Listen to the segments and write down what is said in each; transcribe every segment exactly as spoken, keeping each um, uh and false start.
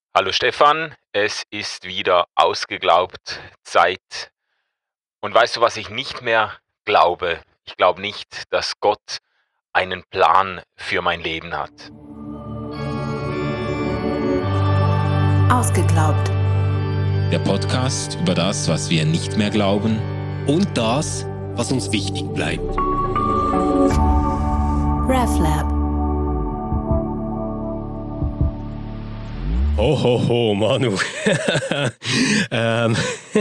Hallo Stefan, es ist wieder ausgeglaubt Zeit. Und weißt du, was ich nicht mehr glaube? Ich glaube nicht, dass Gott einen Plan für mein Leben hat. Ausgeglaubt. Der Podcast über das, was wir nicht mehr glauben und das, was uns wichtig bleibt. RefLab. Ho, ho, ho, Manu. ähm,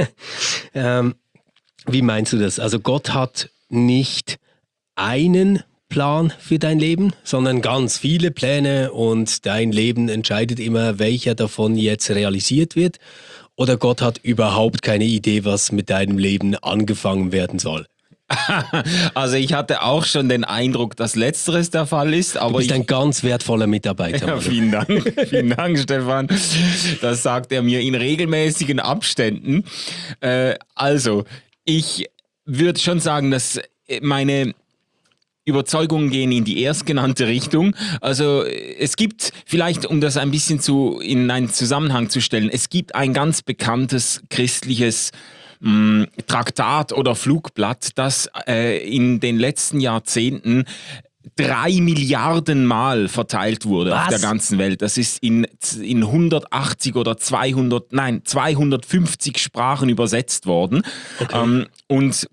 ähm, wie meinst du das? Also Gott hat nicht einen Plan für dein Leben, sondern ganz viele Pläne und dein Leben entscheidet immer, welcher davon jetzt realisiert wird. Oder Gott hat überhaupt keine Idee, was mit deinem Leben angefangen werden soll. Also ich hatte auch schon den Eindruck, dass Letzteres der Fall ist. Aber du bist ich, ein ganz wertvoller Mitarbeiter. ja, vielen Dank, vielen Dank, Stefan. Das sagt er mir in regelmäßigen Abständen. Äh, also, ich würde schon sagen, dass meine Überzeugungen gehen in die erstgenannte Richtung. Also es gibt, vielleicht um das ein bisschen zu, in einen Zusammenhang zu stellen, es gibt ein ganz bekanntes christliches mh, Traktat oder Flugblatt, das äh, in den letzten Jahrzehnten drei Milliarden Mal verteilt wurde Was? auf der ganzen Welt. Das ist in, in hundertachtzig oder zweihundert, nein, zweihundertfünfzig Sprachen übersetzt worden. Okay. Ähm, und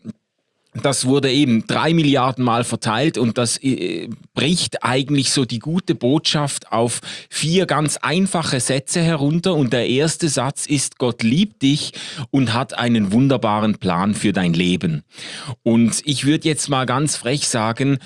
das wurde eben drei Milliarden Mal verteilt und das äh, bricht eigentlich so die gute Botschaft auf vier ganz einfache Sätze herunter. Und der erste Satz ist: Gott liebt dich und hat einen wunderbaren Plan für dein Leben. Und ich würde jetzt mal ganz frech sagen,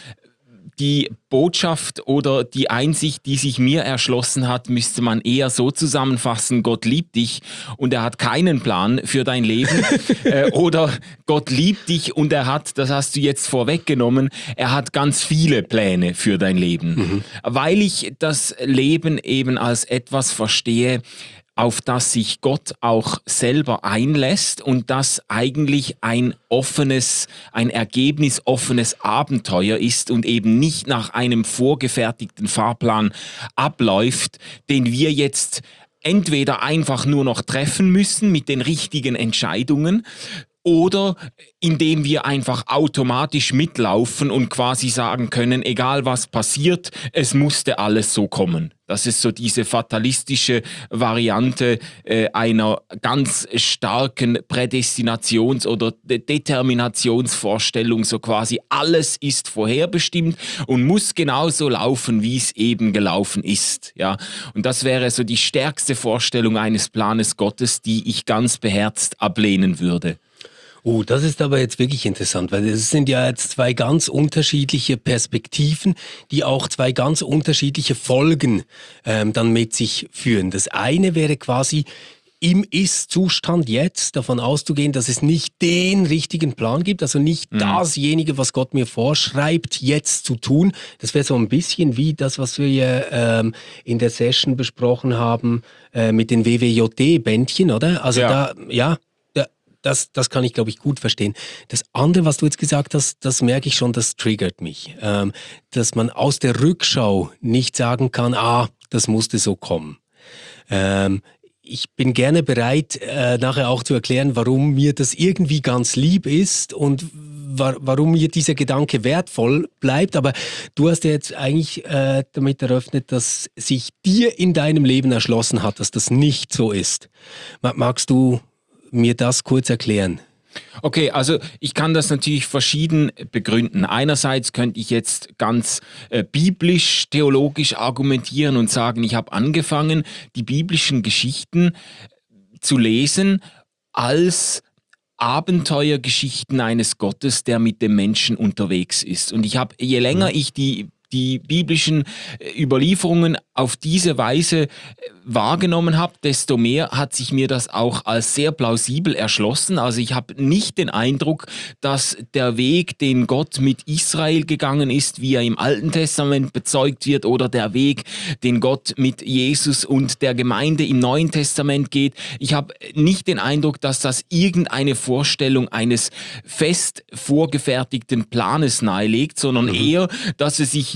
die Botschaft oder die Einsicht, die sich mir erschlossen hat, müsste man eher so zusammenfassen: Gott liebt dich und er hat keinen Plan für dein Leben. äh, oder Gott liebt dich und er hat, das hast du jetzt vorweggenommen, er hat ganz viele Pläne für dein Leben. Mhm. Weil ich das Leben eben als etwas verstehe, auf das sich Gott auch selber einlässt und das eigentlich ein offenes, ein ergebnisoffenes Abenteuer ist und eben nicht nach einem vorgefertigten Fahrplan abläuft, den wir jetzt entweder einfach nur noch treffen müssen mit den richtigen Entscheidungen, oder indem wir einfach automatisch mitlaufen und quasi sagen können, egal was passiert, es musste alles so kommen. Das ist so diese fatalistische Variante äh, einer ganz starken Prädestinations- oder De- Determinationsvorstellung. So quasi alles ist vorherbestimmt und muss genauso laufen, wie es eben gelaufen ist. Ja? Und das wäre so die stärkste Vorstellung eines Planes Gottes, die ich ganz beherzt ablehnen würde. Oh, das ist aber jetzt wirklich interessant, weil es sind ja jetzt zwei ganz unterschiedliche Perspektiven, die auch zwei ganz unterschiedliche Folgen ähm, dann mit sich führen. Das eine wäre quasi im Ist-Zustand jetzt davon auszugehen, dass es nicht den richtigen Plan gibt, also nicht mhm. dasjenige, was Gott mir vorschreibt, jetzt zu tun. Das wäre so ein bisschen wie das, was wir ähm, in der Session besprochen haben äh, mit den W W J D-Bändchen, oder? Also ja. da, ja, Das, das kann ich, glaube ich, gut verstehen. Das andere, was du jetzt gesagt hast, das merke ich schon, das triggert mich. Ähm, dass man aus der Rückschau nicht sagen kann, ah, das musste so kommen. Ähm, ich bin gerne bereit, äh, nachher auch zu erklären, warum mir das irgendwie ganz lieb ist und wa- warum mir dieser Gedanke wertvoll bleibt. Aber du hast ja jetzt eigentlich äh, damit eröffnet, dass sich dir in deinem Leben erschlossen hat, dass das nicht so ist. Magst du mir das kurz erklären? Okay, also ich kann das natürlich verschieden begründen. Einerseits könnte ich jetzt ganz äh, biblisch, theologisch argumentieren und sagen, ich habe angefangen, die biblischen Geschichten zu lesen als Abenteuergeschichten eines Gottes, der mit dem Menschen unterwegs ist. Und ich habe, je länger ich die die biblischen Überlieferungen auf diese Weise wahrgenommen habe, desto mehr hat sich mir das auch als sehr plausibel erschlossen. Also ich habe nicht den Eindruck, dass der Weg, den Gott mit Israel gegangen ist, wie er im Alten Testament bezeugt wird, oder der Weg, den Gott mit Jesus und der Gemeinde im Neuen Testament geht. Ich habe nicht den Eindruck, dass das irgendeine Vorstellung eines fest vorgefertigten Planes nahelegt, sondern mhm. eher, dass es sich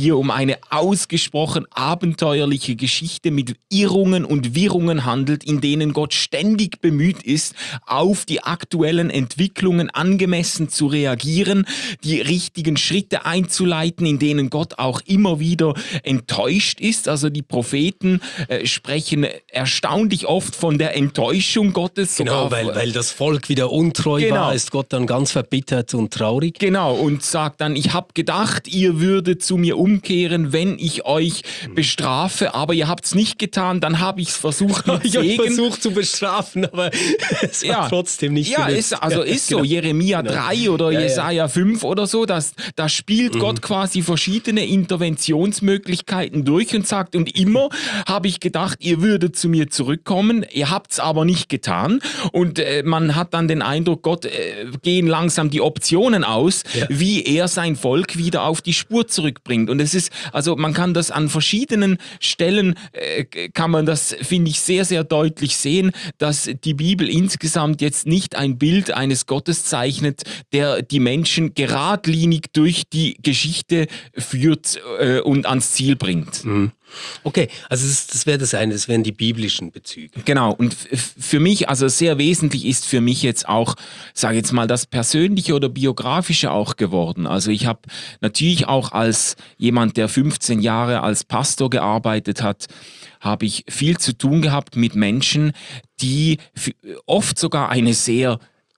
hier um eine ausgesprochen abenteuerliche Geschichte mit Irrungen und Wirrungen handelt, in denen Gott ständig bemüht ist, auf die aktuellen Entwicklungen angemessen zu reagieren, die richtigen Schritte einzuleiten, in denen Gott auch immer wieder enttäuscht ist. Also die Propheten äh, sprechen erstaunlich oft von der Enttäuschung Gottes. Genau, weil, weil das Volk wieder untreu genau. war, ist Gott dann ganz verbittert und traurig. Genau, und sagt dann, ich habe gedacht, ihr würdet zu mir umkehren, wenn ich euch bestrafe, aber ihr habt es nicht getan, dann habe ich es versucht mit Ich habe Segen. versucht zu bestrafen, aber es Ja. hat trotzdem nicht Ja, genützt. ist, also ist so. Genau. Jeremia Genau. drei oder Ja, ja. Jesaja fünf oder so, das, da spielt Mhm. Gott quasi verschiedene Interventionsmöglichkeiten durch und sagt, und immer habe ich gedacht, ihr würdet zu mir zurückkommen, ihr habt es aber nicht getan. Und äh, man hat dann den Eindruck, Gott äh, gehen langsam die Optionen aus, Ja. wie er sein Volk wieder auf die Spur zurückbringt. Und es ist, also man kann das an verschiedenen Stellen, äh, kann man das, finde ich, sehr, sehr deutlich sehen, dass die Bibel insgesamt jetzt nicht ein Bild eines Gottes zeichnet, der die Menschen geradlinig durch die Geschichte führt äh, und ans Ziel bringt. Mhm. Okay, also das, das wäre das eine, das wären die biblischen Bezüge. Genau, und f- für mich, also sehr wesentlich ist für mich jetzt auch, sage jetzt mal, das Persönliche oder Biografische auch geworden. Also ich habe natürlich auch als jemand, der fünfzehn Jahre als Pastor gearbeitet hat, habe ich viel zu tun gehabt mit Menschen, die f- oft sogar eine sehr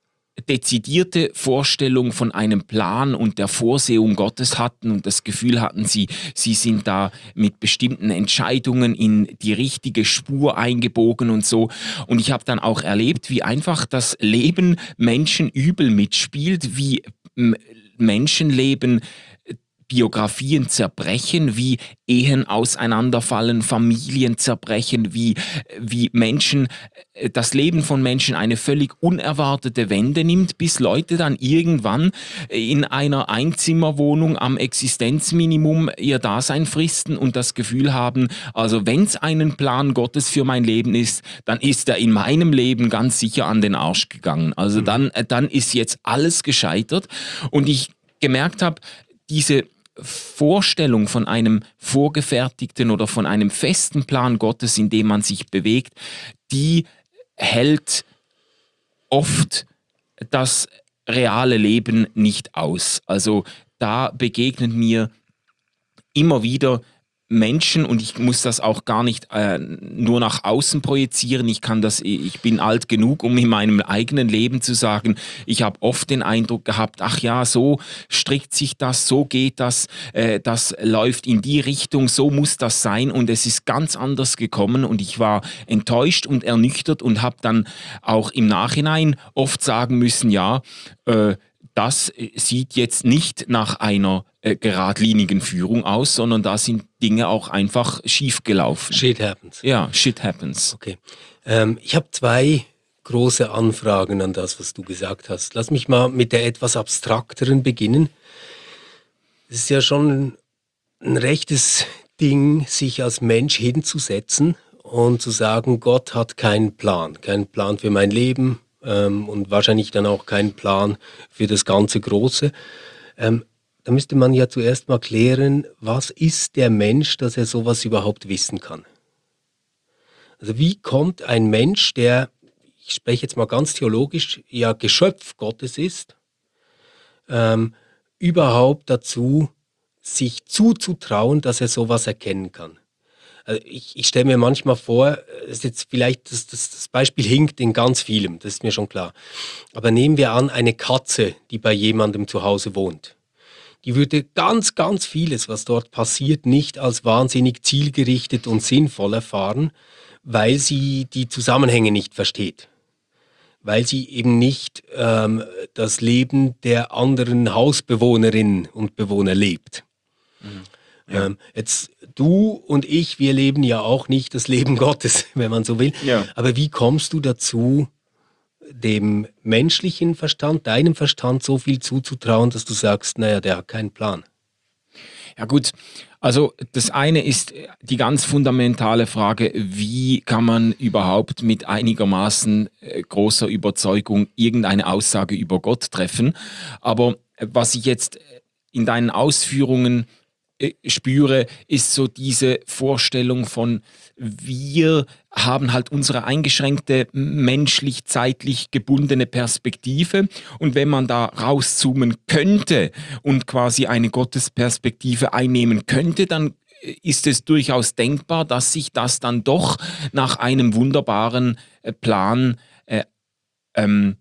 dezidierte Vorstellung von einem Plan und der Vorsehung Gottes hatten und das Gefühl hatten, sie, sie sind da mit bestimmten Entscheidungen in die richtige Spur eingebogen und so. Und ich habe dann auch erlebt, wie einfach das Leben Menschen übel mitspielt, wie m- Menschenleben Biografien zerbrechen, wie Ehen auseinanderfallen, Familien zerbrechen, wie, wie Menschen, äh, das Leben von Menschen eine völlig unerwartete Wende nimmt, bis Leute dann irgendwann in einer Einzimmerwohnung am Existenzminimum ihr Dasein fristen und das Gefühl haben, also wenn es einen Plan Gottes für mein Leben ist, dann ist er in meinem Leben ganz sicher an den Arsch gegangen. Also Mhm. dann, äh, dann ist jetzt alles gescheitert und ich gemerkt habe, diese Vorstellung von einem vorgefertigten oder von einem festen Plan Gottes, in dem man sich bewegt, die hält oft das reale Leben nicht aus. Also da begegnen mir immer wieder Menschen und ich muss das auch gar nicht äh, nur nach außen projizieren. Ich kann das, ich bin alt genug, um in meinem eigenen Leben zu sagen, ich habe oft den Eindruck gehabt, ach ja, so strickt sich das, so geht das, äh, das läuft in die Richtung, so muss das sein und es ist ganz anders gekommen und ich war enttäuscht und ernüchtert und habe dann auch im Nachhinein oft sagen müssen, ja, äh, das sieht jetzt nicht nach einer äh, geradlinigen Führung aus, sondern da sind Dinge auch einfach schiefgelaufen. Shit happens. Ja, shit happens. Okay. Ähm, ich habe zwei große Anfragen an das, was du gesagt hast. Lass mich mal mit der etwas abstrakteren beginnen. Es ist ja schon ein, ein rechtes Ding, sich als Mensch hinzusetzen und zu sagen, Gott hat keinen Plan. Keinen Plan für mein Leben ähm, und wahrscheinlich dann auch keinen Plan für das ganze Große. Ähm, da müsste man ja zuerst mal klären, was ist der Mensch, dass er sowas überhaupt wissen kann? Also wie kommt ein Mensch, der, ich spreche jetzt mal ganz theologisch, ja Geschöpf Gottes ist, ähm, überhaupt dazu, sich zuzutrauen, dass er sowas erkennen kann? Also ich, ich stelle mir manchmal vor, das ist jetzt vielleicht das, das, das Beispiel hinkt in ganz vielem, das ist mir schon klar. Aber nehmen wir an, eine Katze, die bei jemandem zu Hause wohnt. Die würde ganz, ganz vieles, was dort passiert, nicht als wahnsinnig zielgerichtet und sinnvoll erfahren, weil sie die Zusammenhänge nicht versteht. Weil sie eben nicht ähm, das Leben der anderen Hausbewohnerinnen und Bewohner lebt. Mhm. Ja. Ähm, jetzt du und ich, wir leben ja auch nicht das Leben Gottes, wenn man so will. Ja. Aber wie kommst du dazu, dem menschlichen Verstand, deinem Verstand so viel zuzutrauen, dass du sagst, naja, der hat keinen Plan? Ja gut, also das eine ist die ganz fundamentale Frage, wie kann man überhaupt mit einigermaßen äh, großer Überzeugung irgendeine Aussage über Gott treffen. Aber äh, was ich jetzt in deinen Ausführungen äh, spüre, ist so diese Vorstellung von, wir haben halt unsere eingeschränkte menschlich-zeitlich gebundene Perspektive, und wenn man da rauszoomen könnte und quasi eine Gottesperspektive einnehmen könnte, dann ist es durchaus denkbar, dass sich das dann doch nach einem wunderbaren äh, Plan äh, ähm,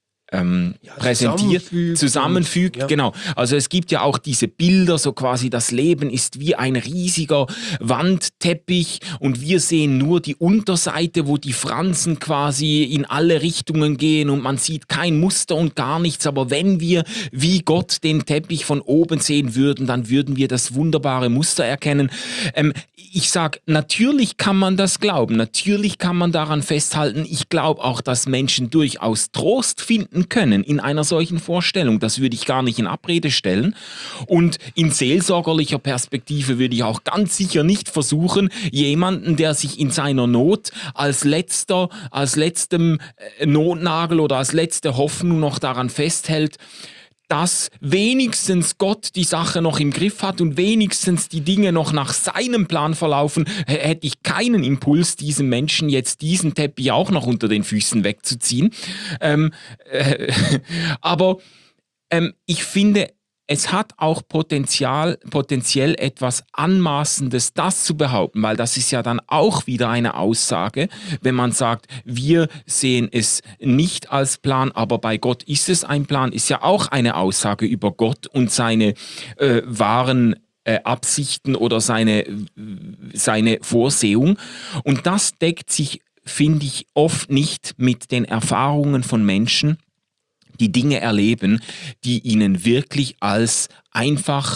ähm, Ja, präsentiert, zusammenfügt zusammenfügt. und- ja. Genau. Also es gibt ja auch diese Bilder, so quasi das Leben ist wie ein riesiger Wandteppich und wir sehen nur die Unterseite, wo die Fransen quasi in alle Richtungen gehen und man sieht kein Muster und gar nichts. Aber wenn wir wie Gott den Teppich von oben sehen würden, dann würden wir das wunderbare Muster erkennen. Ähm, ich sage, natürlich kann man das glauben, natürlich kann man daran festhalten. Ich glaube auch, dass Menschen durchaus Trost finden können in einer solchen Vorstellung. Das würde ich gar nicht in Abrede stellen. Und in seelsorgerlicher Perspektive würde ich auch ganz sicher nicht versuchen, jemanden, der sich in seiner Not als letzter, als letztem äh, Notnagel oder als letzte Hoffnung noch daran festhält, dass wenigstens Gott die Sache noch im Griff hat und wenigstens die Dinge noch nach seinem Plan verlaufen, h- hätte ich keinen Impuls, diesem Menschen jetzt diesen Teppich auch noch unter den Füßen wegzuziehen. Ähm, äh, aber ähm, ich finde, es hat auch Potenzial, potenziell etwas Anmaßendes, das zu behaupten, weil das ist ja dann auch wieder eine Aussage, wenn man sagt, wir sehen es nicht als Plan, aber bei Gott ist es ein Plan, ist ja auch eine Aussage über Gott und seine äh, wahren äh, Absichten oder seine, seine Vorsehung. Und das deckt sich, finde ich, oft nicht mit den Erfahrungen von Menschen, die Dinge erleben, die ihnen wirklich als einfach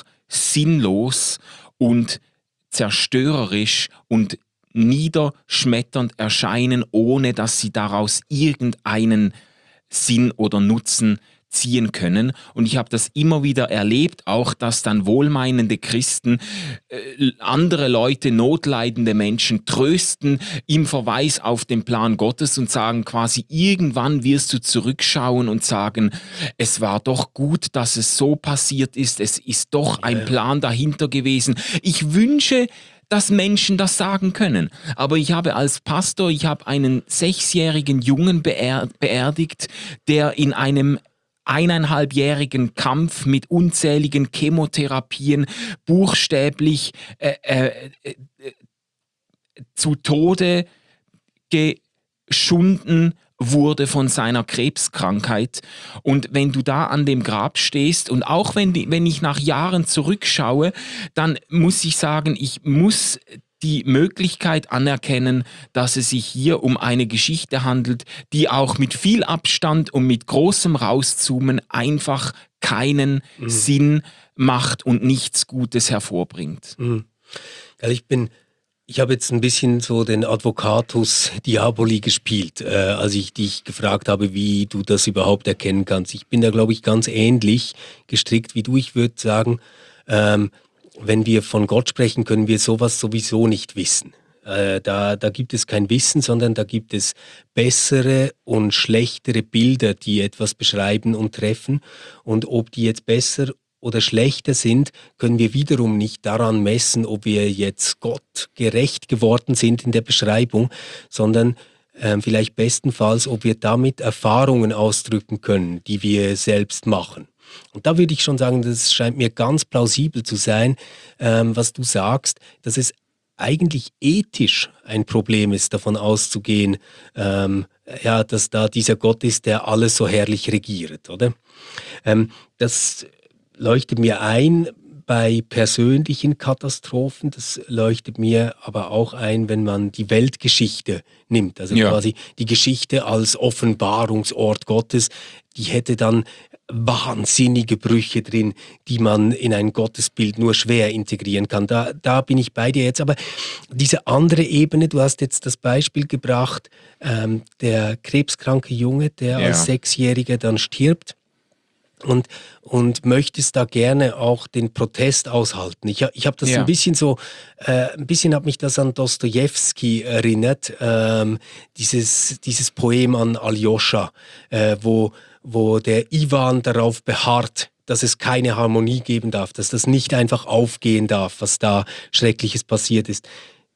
sinnlos und zerstörerisch und niederschmetternd erscheinen, ohne dass sie daraus irgendeinen Sinn oder Nutzen ziehen können. Und ich habe das immer wieder erlebt, auch dass dann wohlmeinende Christen äh, andere Leute, notleidende Menschen trösten im Verweis auf den Plan Gottes und sagen quasi, irgendwann wirst du zurückschauen und sagen, es war doch gut, dass es so passiert ist, es ist doch ein Ja. Plan dahinter gewesen. Ich wünsche, dass Menschen das sagen können. Aber ich habe als Pastor, ich habe einen sechsjährigen Jungen beer beerdigt, der in einem eineinhalbjährigen Kampf mit unzähligen Chemotherapien buchstäblich äh, äh, äh, zu Tode geschunden wurde von seiner Krebskrankheit. Und wenn du da an dem Grab stehst und auch wenn, die, wenn ich nach Jahren zurückschaue, dann muss ich sagen, ich muss die Möglichkeit anerkennen, dass es sich hier um eine Geschichte handelt, die auch mit viel Abstand und mit großem Rauszoomen einfach keinen Mhm. Sinn macht und nichts Gutes hervorbringt. Mhm. Ja, ich bin, ich habe jetzt ein bisschen so den Advocatus Diaboli gespielt, äh, als ich dich gefragt habe, wie du das überhaupt erkennen kannst. Ich bin da, glaube ich, ganz ähnlich gestrickt wie du. Ich würde sagen, ähm, wenn wir von Gott sprechen, können wir sowas sowieso nicht wissen. Äh, da, da gibt es kein Wissen, sondern da gibt es bessere und schlechtere Bilder, die etwas beschreiben und treffen. Und ob die jetzt besser oder schlechter sind, können wir wiederum nicht daran messen, ob wir jetzt Gott gerecht geworden sind in der Beschreibung, sondern ähm, vielleicht bestenfalls, ob wir damit Erfahrungen ausdrücken können, die wir selbst machen. Und da würde ich schon sagen, das scheint mir ganz plausibel zu sein, ähm, was du sagst, dass es eigentlich ethisch ein Problem ist, davon auszugehen, ähm, ja, dass da dieser Gott ist, der alles so herrlich regiert, oder? Ähm, das leuchtet mir ein bei persönlichen Katastrophen, das leuchtet mir aber auch ein, wenn man die Weltgeschichte nimmt, also Ja. quasi die Geschichte als Offenbarungsort Gottes, die hätte dann wahnsinnige Brüche drin, die man in ein Gottesbild nur schwer integrieren kann. Da, da bin ich bei dir jetzt. Aber diese andere Ebene, du hast jetzt das Beispiel gebracht, ähm, der krebskranke Junge, der Ja. als Sechsjähriger dann stirbt. Und, und möchtest da gerne auch den Protest aushalten. Ich, ha- ich habe das Ja. ein bisschen so, äh, ein bisschen hat mich das an Dostojewski erinnert, ähm, dieses, dieses Poem an Aljoscha, äh, wo, wo der Iwan darauf beharrt, dass es keine Harmonie geben darf, dass das nicht einfach aufgehen darf, was da Schreckliches passiert ist.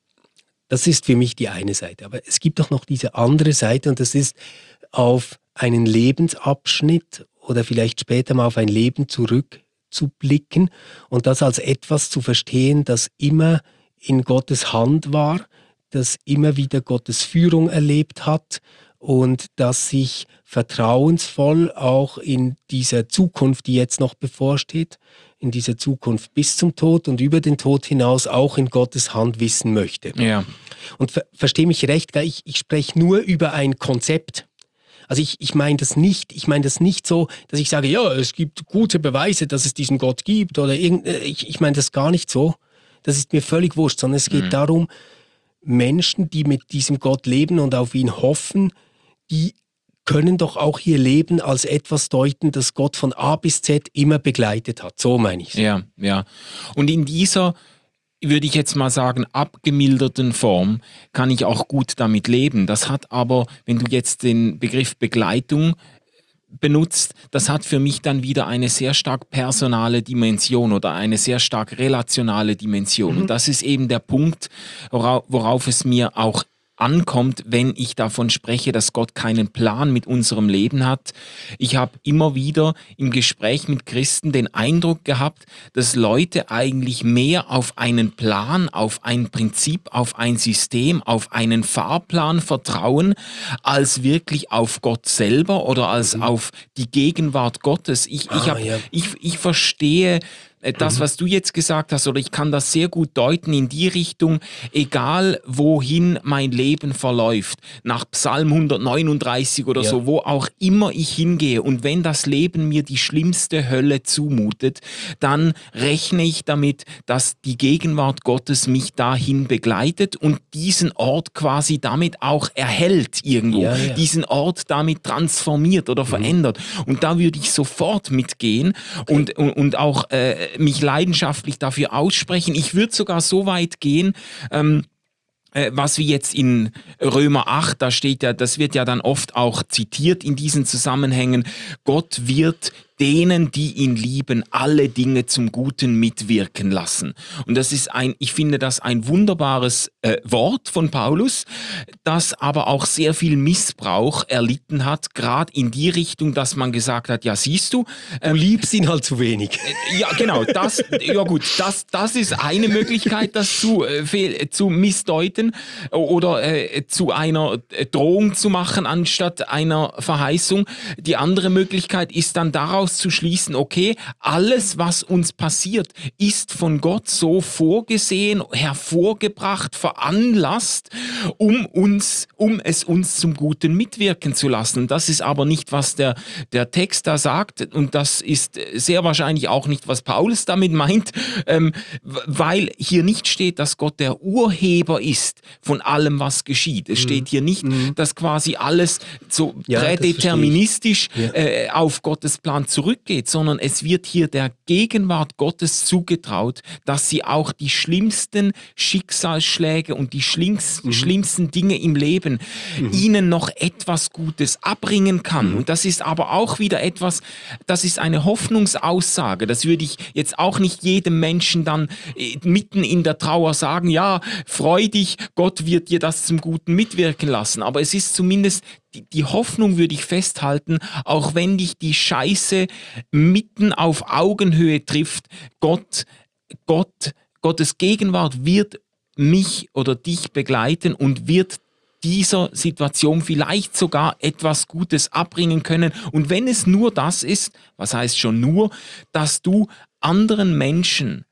Das ist für mich die eine Seite. Aber es gibt auch noch diese andere Seite und das ist auf einen Lebensabschnitt oder vielleicht später mal auf ein Leben zurückzublicken und das als etwas zu verstehen, das immer in Gottes Hand war, das immer wieder Gottes Führung erlebt hat und das sich vertrauensvoll auch in dieser Zukunft, die jetzt noch bevorsteht, in dieser Zukunft bis zum Tod und über den Tod hinaus auch in Gottes Hand wissen möchte. Ja. Und ver verstehe mich recht, ich, ich spreche nur über ein Konzept. Also ich, ich meine das nicht, ich meine das nicht so, dass ich sage, ja, es gibt gute Beweise, dass es diesen Gott gibt oder irgend, ich, ich meine das gar nicht so. Das ist mir völlig wurscht, sondern es geht mhm. darum, Menschen, die mit diesem Gott leben und auf ihn hoffen, die können doch auch ihr Leben als etwas deuten, das Gott von A bis Z immer begleitet hat. So meine ich es. Ja, ja. Und in dieser, würde ich jetzt mal sagen, abgemilderten Form kann ich auch gut damit leben. Das hat aber, wenn du jetzt den Begriff Begleitung benutzt, das hat für mich dann wieder eine sehr stark personale Dimension oder eine sehr stark relationale Dimension. Mhm. Und das ist eben der Punkt, worauf, worauf es mir auch ankommt, wenn ich davon spreche, dass Gott keinen Plan mit unserem Leben hat. Ich habe immer wieder im Gespräch mit Christen den Eindruck gehabt, dass Leute eigentlich mehr auf einen Plan, auf ein Prinzip, auf ein System, auf einen Fahrplan vertrauen, als wirklich auf Gott selber oder als mhm. auf die Gegenwart Gottes. Ich, ah, ich, hab, ja. ich, ich verstehe das, was du jetzt gesagt hast, oder ich kann das sehr gut deuten in die Richtung, egal wohin mein Leben verläuft, nach Psalm hundertneununddreißig oder ja. so, wo auch immer ich hingehe und wenn das Leben mir die schlimmste Hölle zumutet, dann rechne ich damit, dass die Gegenwart Gottes mich dahin begleitet und diesen Ort quasi damit auch erhält irgendwo, ja, ja. diesen Ort damit transformiert oder mhm. verändert. Und da würde ich sofort mitgehen okay. und, und, und auch äh, mich leidenschaftlich dafür aussprechen. Ich würde sogar so weit gehen, ähm, äh, was wie jetzt in Römer acht, da steht ja, das wird ja dann oft auch zitiert in diesen Zusammenhängen, Gott wird denen, die ihn lieben, alle Dinge zum Guten mitwirken lassen. Und das ist ein, ich finde das ein wunderbares äh, Wort von Paulus, das aber auch sehr viel Missbrauch erlitten hat, gerade in die Richtung, dass man gesagt hat, ja siehst du, ähm, du liebst ihn halt zu wenig. Äh, ja genau, das, ja gut, das, das ist eine Möglichkeit, das zu, äh, fehl, zu missdeuten oder äh, zu einer Drohung zu machen anstatt einer Verheißung. Die andere Möglichkeit ist dann daraus zu schließen, okay, alles, was uns passiert, ist von Gott so vorgesehen, hervorgebracht, veranlasst, um uns, um es uns zum Guten mitwirken zu lassen. Das ist aber nicht, was der, der Text da sagt und das ist sehr wahrscheinlich auch nicht, was Paulus damit meint, ähm, weil hier nicht steht, dass Gott der Urheber ist von allem, was geschieht. Es mhm. steht hier nicht, mhm. dass quasi alles so ja, prädeterministisch ja. äh, auf Gottes Plan zurückgeht, sondern es wird hier der Gegenwart Gottes zugetraut, dass sie auch die schlimmsten Schicksalsschläge und die schlimmsten, mhm. schlimmsten Dinge im Leben mhm. ihnen noch etwas Gutes abbringen kann. Mhm. Und das ist aber auch wieder etwas, das ist eine Hoffnungsaussage. Das würde ich jetzt auch nicht jedem Menschen dann äh, mitten in der Trauer sagen, ja, freu dich, Gott wird dir das zum Guten mitwirken lassen. Aber es ist zumindest Die, die Hoffnung würde ich festhalten, auch wenn dich die Scheiße mitten auf Augenhöhe trifft, Gott, Gott, Gottes Gegenwart wird mich oder dich begleiten und wird dieser Situation vielleicht sogar etwas Gutes abbringen können. Und wenn es nur das ist, was heißt schon nur, dass du anderen Menschen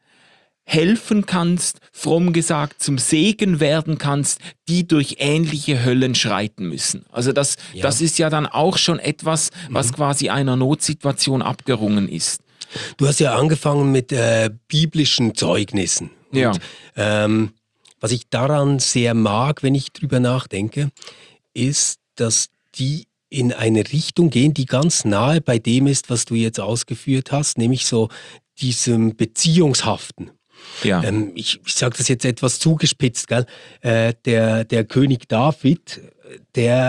helfen kannst, fromm gesagt, zum Segen werden kannst, die durch ähnliche Höllen schreiten müssen. Also das, ja. das ist ja dann auch schon etwas, was mhm. quasi einer Notsituation abgerungen ist. Du hast ja angefangen mit äh, biblischen Zeugnissen. Ja. Und, ähm, was ich daran sehr mag, wenn ich drüber nachdenke, ist, dass die in eine Richtung gehen, die ganz nahe bei dem ist, was du jetzt ausgeführt hast, nämlich so diesem Beziehungshaften. Ja. Ähm, ich ich sage das jetzt etwas zugespitzt, gell? Äh, der, der König David, der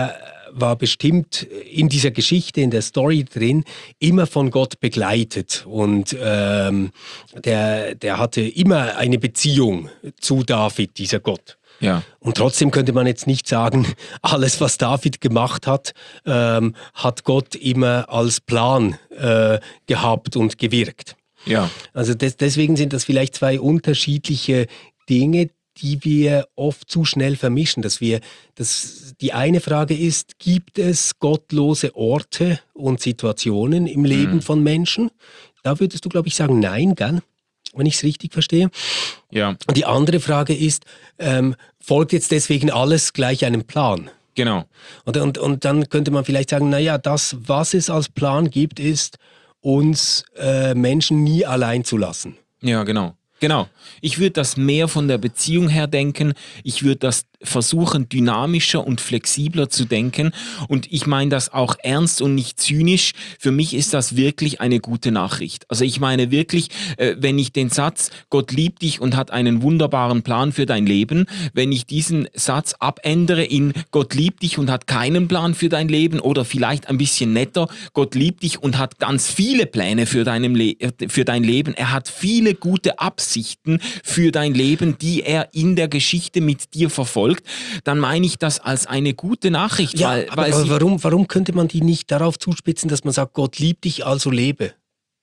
war bestimmt in dieser Geschichte, in der Story drin, immer von Gott begleitet. Und ähm, der, der hatte immer eine Beziehung zu David, dieser Gott. Ja. Und trotzdem könnte man jetzt nicht sagen, alles, was David gemacht hat, ähm, hat Gott immer als Plan äh, gehabt und gewirkt. Ja. Also des, deswegen sind das vielleicht zwei unterschiedliche Dinge, die wir oft zu schnell vermischen. Dass wir, dass die eine Frage ist, gibt es gottlose Orte und Situationen im Leben mhm. von Menschen? Da würdest du, glaube ich, sagen, nein, gell? Wenn ich es richtig verstehe. Ja. Und die andere Frage ist, ähm, folgt jetzt deswegen alles gleich einem Plan? Genau. Und, und, und dann könnte man vielleicht sagen, naja, das, was es als Plan gibt, ist, uns äh, Menschen nie allein zu lassen. Ja, genau. Genau. Ich würde das mehr von der Beziehung her denken. Ich würde das versuchen, dynamischer und flexibler zu denken. Und ich meine das auch ernst und nicht zynisch. Für mich ist das wirklich eine gute Nachricht. Also ich meine wirklich, äh, wenn ich den Satz, Gott liebt dich und hat einen wunderbaren Plan für dein Leben, wenn ich diesen Satz abändere in Gott liebt dich und hat keinen Plan für dein Leben oder vielleicht ein bisschen netter, Gott liebt dich und hat ganz viele Pläne für, deinem Le- für dein Leben. Er hat viele gute Absichten für dein Leben, die er in der Geschichte mit dir verfolgt, dann meine ich das als eine gute Nachricht. Ja, weil, aber, weil aber sie, warum, warum könnte man die nicht darauf zuspitzen, dass man sagt, Gott liebt dich, also lebe?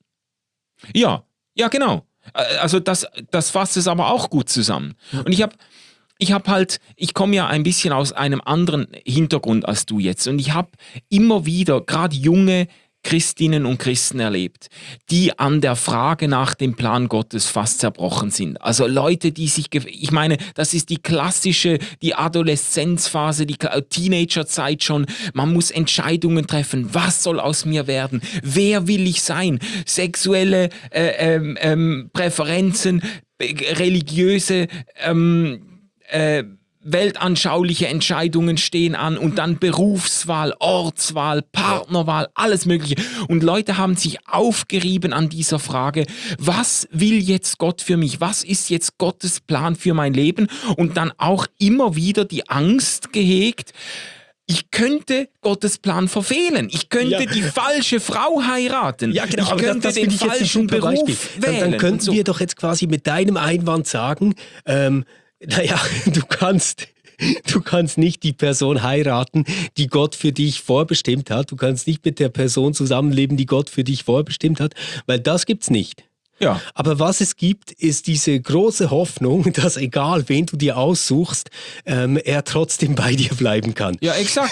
Ja, ja genau. Also das, das fasst es aber auch gut zusammen. Und ich habe ich hab halt, ich komme ja ein bisschen aus einem anderen Hintergrund als du jetzt und ich habe immer wieder, gerade junge Christinnen und Christen erlebt, die an der Frage nach dem Plan Gottes fast zerbrochen sind. Also Leute, die sich, ge- ich meine, das ist die klassische, die Adoleszenzphase, die Teenagerzeit schon. Man muss Entscheidungen treffen. Was soll aus mir werden? Wer will ich sein? Sexuelle äh, ähm, ähm, Präferenzen, religiöse ähm, äh, weltanschauliche Entscheidungen stehen an und dann Berufswahl, Ortswahl, Partnerwahl, alles Mögliche. Und Leute haben sich aufgerieben an dieser Frage, was will jetzt Gott für mich? Was ist jetzt Gottes Plan für mein Leben? Und dann auch immer wieder die Angst gehegt, ich könnte Gottes Plan verfehlen. Ich könnte Ja. die falsche Frau heiraten. Ja, genau, ich aber könnte das, das den finde ich jetzt ein falschen super Beruf Beispiel. wählen. Dann, dann könnten und so. wir doch jetzt quasi mit deinem Einwand sagen, ähm, naja, du kannst, du kannst nicht die Person heiraten, die Gott für dich vorbestimmt hat. Du kannst nicht mit der Person zusammenleben, die Gott für dich vorbestimmt hat, weil das gibt's nicht. Ja. Aber was es gibt, ist diese große Hoffnung, dass egal wen du dir aussuchst, ähm, er trotzdem bei dir bleiben kann. Ja, exakt.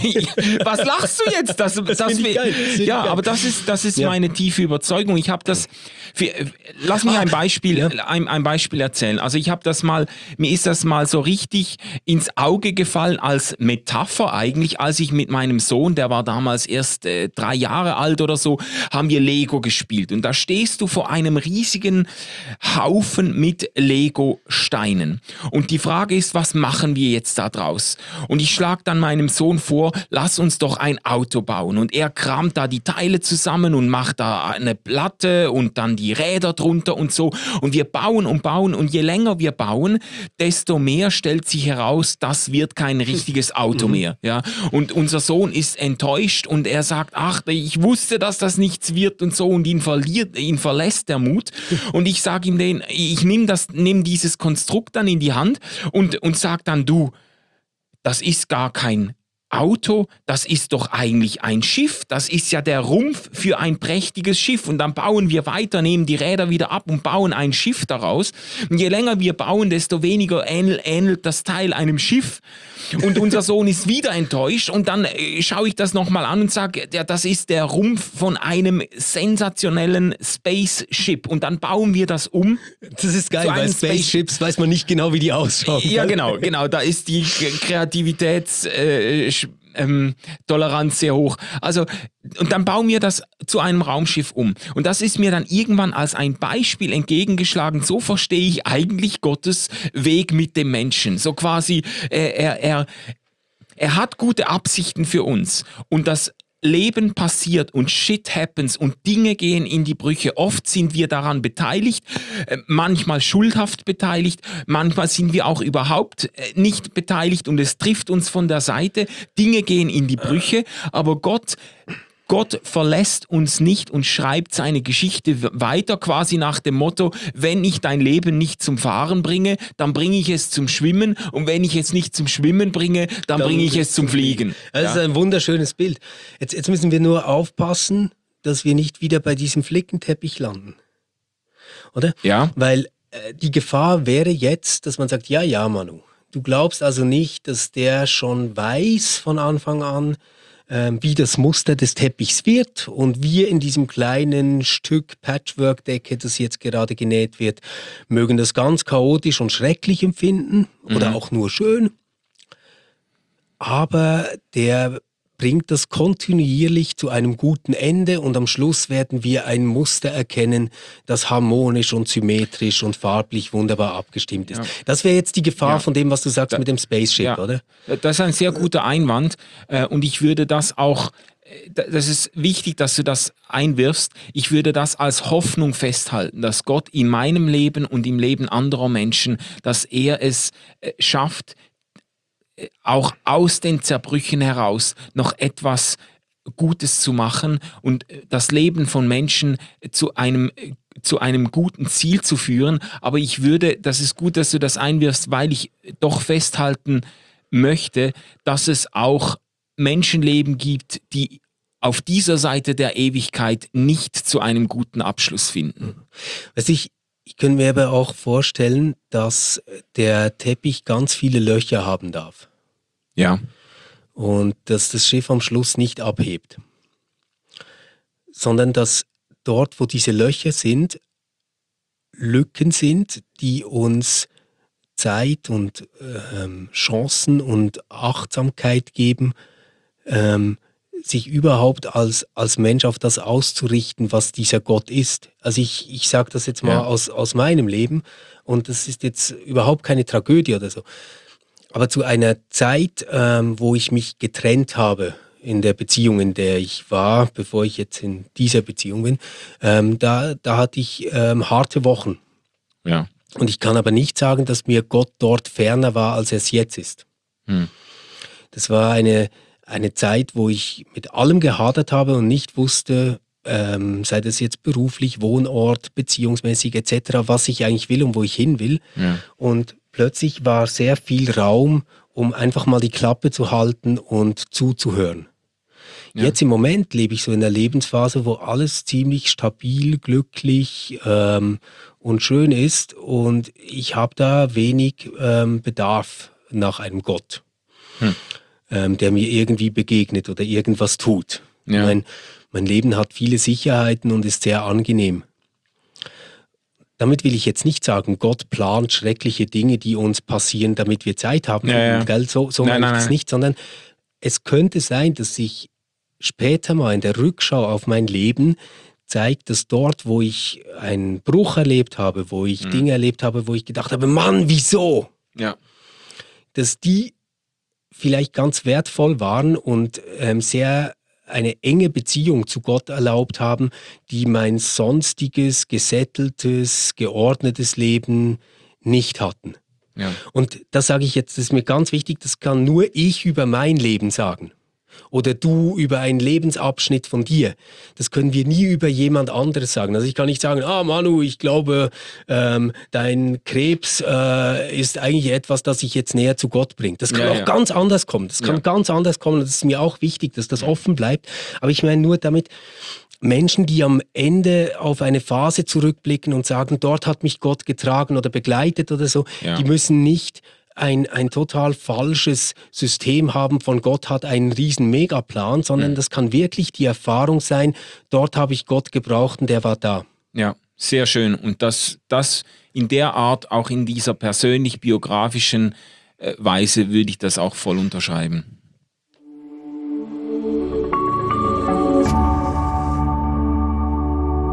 Was lachst du jetzt? Das, das, Das find ich geil, das find ich ja, geil. aber das ist, das ist Ja. meine tiefe Überzeugung. Ich habe das. Für, lass mich ein Beispiel, Ja. ein, ein Beispiel erzählen. Also ich habe das mal, mir ist das mal so richtig ins Auge gefallen als Metapher eigentlich, als ich mit meinem Sohn, der war damals erst äh, drei Jahre alt oder so, haben wir Lego gespielt. Und da stehst du vor einem riesigen Haufen mit Lego-Steinen. Und die Frage ist, was machen wir jetzt da draus? Und ich schlage dann meinem Sohn vor, lass uns doch ein Auto bauen. Und er kramt da die Teile zusammen und macht da eine Platte und dann die Räder drunter und so. Und wir bauen und bauen. Und je länger wir bauen, desto mehr stellt sich heraus, das wird kein richtiges Auto mehr. Ja? Und unser Sohn ist enttäuscht und er sagt, ach, ich wusste, dass das nichts wird und so. Und ihn verliert, ihn verlässt der Mut. Und ich sage ihm den, ich nehme das, nehme dieses Konstrukt dann in die Hand und, und sage dann, du, das ist gar kein Auto, das ist doch eigentlich ein Schiff. Das ist ja der Rumpf für ein prächtiges Schiff. Und dann bauen wir weiter, nehmen die Räder wieder ab und bauen ein Schiff daraus. Und je länger wir bauen, desto weniger ähnelt, ähnelt das Teil einem Schiff. Und unser Sohn ist wieder enttäuscht. Und dann äh, schaue ich das nochmal an und sage, ja, das ist der Rumpf von einem sensationellen Spaceship. Und dann bauen wir das um. Das ist geil, Zu weil einem Spaceships weiß man nicht genau, wie die ausschauen. Ja, genau, genau. Da ist die Kreativitäts... Äh, Ähm, Toleranz sehr hoch. Also, und dann bauen wir das zu einem Raumschiff um. Und das ist mir dann irgendwann als ein Beispiel entgegengeschlagen. So verstehe ich eigentlich Gottes Weg mit dem Menschen. So quasi, äh, er, er, er hat gute Absichten für uns. Und das Leben passiert und Shit happens und Dinge gehen in die Brüche. Oft sind wir daran beteiligt, äh, manchmal schuldhaft beteiligt, manchmal sind wir auch überhaupt äh, nicht beteiligt und es trifft uns von der Seite. Dinge gehen in die Brüche, aber Gott Gott verlässt uns nicht und schreibt seine Geschichte weiter, quasi nach dem Motto, wenn ich dein Leben nicht zum Fahren bringe, dann bringe ich es zum Schwimmen und wenn ich es nicht zum Schwimmen bringe, dann, dann bringe ich es zum Fliegen. Das ja. ist ein wunderschönes Bild. Jetzt, jetzt müssen wir nur aufpassen, dass wir nicht wieder bei diesem Flickenteppich landen. Oder? Ja. Weil äh, die Gefahr wäre jetzt, dass man sagt, ja, ja, Manu, du glaubst also nicht, dass der schon weiß von Anfang an, wie das Muster des Teppichs wird und wir in diesem kleinen Stück Patchwork-Decke, das jetzt gerade genäht wird, mögen das ganz chaotisch und schrecklich empfinden oder Mhm. auch nur schön. Aber der bringt das kontinuierlich zu einem guten Ende und am Schluss werden wir ein Muster erkennen, das harmonisch und symmetrisch und farblich wunderbar abgestimmt ist. Ja. Das wäre jetzt die Gefahr Ja. von dem, was du sagst Da, mit dem Spaceship, ja. oder? Das ist ein sehr guter Einwand äh, und ich würde das auch, äh, das ist wichtig, dass du das einwirfst, ich würde das als Hoffnung festhalten, dass Gott in meinem Leben und im Leben anderer Menschen, dass er es äh, schafft, auch aus den Zerbrüchen heraus noch etwas Gutes zu machen und das Leben von Menschen zu einem, zu einem guten Ziel zu führen. Aber ich würde, das ist gut, dass du das einwirfst, weil ich doch festhalten möchte, dass es auch Menschenleben gibt, die auf dieser Seite der Ewigkeit nicht zu einem guten Abschluss finden. Was ich Ich kann mir aber auch vorstellen, dass der Teppich ganz viele Löcher haben darf. Ja. Und dass das Schiff am Schluss nicht abhebt. Sondern dass dort, wo diese Löcher sind, Lücken sind, die uns Zeit und ähm, Chancen und Achtsamkeit geben, ähm, sich überhaupt als, als Mensch auf das auszurichten, was dieser Gott ist. Also ich, ich sage das jetzt mal Ja. aus, aus meinem Leben und das ist jetzt überhaupt keine Tragödie oder so. Aber zu einer Zeit, ähm, wo ich mich getrennt habe in der Beziehung, in der ich war, bevor ich jetzt in dieser Beziehung bin, ähm, da, da hatte ich ähm, harte Wochen. Ja. Und ich kann aber nicht sagen, dass mir Gott dort ferner war, als er es jetzt ist. Hm. Das war eine Eine Zeit, wo ich mit allem gehadert habe und nicht wusste, ähm, sei das jetzt beruflich, Wohnort, beziehungsmäßig et cetera, was ich eigentlich will und wo ich hin will. Ja. Und plötzlich war sehr viel Raum, um einfach mal die Klappe zu halten und zuzuhören. Ja. Jetzt im Moment lebe ich so in einer Lebensphase, wo alles ziemlich stabil, glücklich ähm, und schön ist und ich habe da wenig ähm, Bedarf nach einem Gott. Hm. Ähm, der mir irgendwie begegnet oder irgendwas tut. Ja. Mein, mein Leben hat viele Sicherheiten und ist sehr angenehm. Damit will ich jetzt nicht sagen, Gott plant schreckliche Dinge, die uns passieren, damit wir Zeit haben. Ja, ja. Gell? So, so Nein, meine ich nein, das nein. nicht, sondern es könnte sein, dass sich später mal in der Rückschau auf mein Leben zeigt, dass dort, wo ich einen Bruch erlebt habe, wo ich Mhm. Dinge erlebt habe, wo ich gedacht habe, Mann, wieso? Ja. Dass die vielleicht ganz wertvoll waren und ähm, sehr eine enge Beziehung zu Gott erlaubt haben, die mein sonstiges, gesätteltes, geordnetes Leben nicht hatten. Ja. Und das sage ich jetzt, das ist mir ganz wichtig, das kann nur ich über mein Leben sagen. Oder du über einen Lebensabschnitt von dir. Das können wir nie über jemand anderes sagen. Also ich kann nicht sagen, ah Manu, ich glaube, ähm, dein Krebs äh, ist eigentlich etwas, das dich jetzt näher zu Gott bringt. Das kann Ja, auch ja. ganz anders kommen. Das kann Ja. ganz anders kommen und das ist mir auch wichtig, dass das offen bleibt. Aber ich meine nur damit, Menschen, die am Ende auf eine Phase zurückblicken und sagen, dort hat mich Gott getragen oder begleitet oder so, Ja. die müssen nicht ein, ein total falsches System haben von Gott hat einen riesen Megaplan, sondern Mhm. das kann wirklich die Erfahrung sein, dort habe ich Gott gebraucht und der war da. Ja, sehr schön. Und das, das in der Art, auch in dieser persönlich-biografischen äh, Weise, würde ich das auch voll unterschreiben.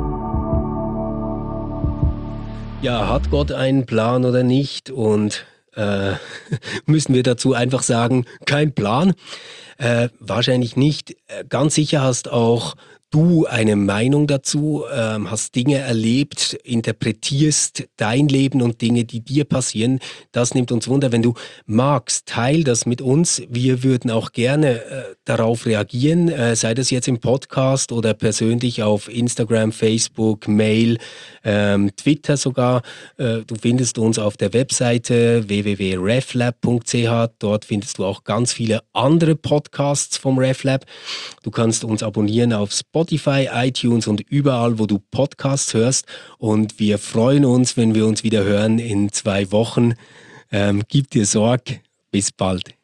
Ja, hat Gott einen Plan oder nicht? Und Äh, müssen wir dazu einfach sagen, kein Plan? Äh, wahrscheinlich nicht. Äh, Ganz sicher hast auch du eine Meinung dazu, ähm, hast Dinge erlebt, interpretierst dein Leben und Dinge, die dir passieren. Das nimmt uns Wunder. Wenn du magst, teil das mit uns. Wir würden auch gerne äh, darauf reagieren, äh, sei das jetzt im Podcast oder persönlich auf Instagram, Facebook, Mail, ähm, Twitter sogar. Äh, du findest uns auf der Webseite w w w punkt reflab punkt c h. Dort findest du auch ganz viele andere Podcasts vom RefLab. Du kannst uns abonnieren auf Spotify, iTunes und überall, wo du Podcasts hörst. Und wir freuen uns, wenn wir uns wieder hören in zwei Wochen. Ähm, gib dir Sorg. Bis bald.